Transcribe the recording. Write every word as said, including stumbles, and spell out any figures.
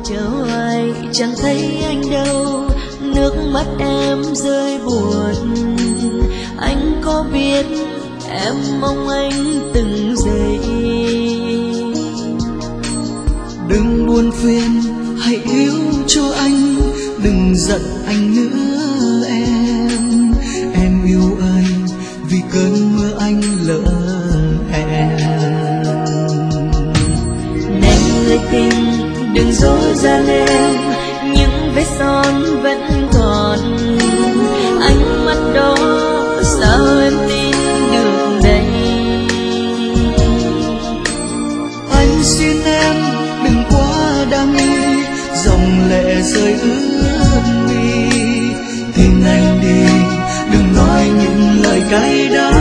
chờ hoài chẳng thấy anh đâu, nước mắt em rơi buồn. Anh có biết em mong anh từng giây. Đừng buồn phiền, hãy yêu cho anh, đừng giận anh nữa em. Em yêu anh vì cơn mưa anh lỡ hẹn. Này người tình đừng dối gian em, những vết son vẫn còn. Ánh mắt đó sao em tin được đây. Anh xin em đừng quá đam mê, dòng lệ rơi ướt mi. Tin anh đi, đừng nói những lời cay đắng.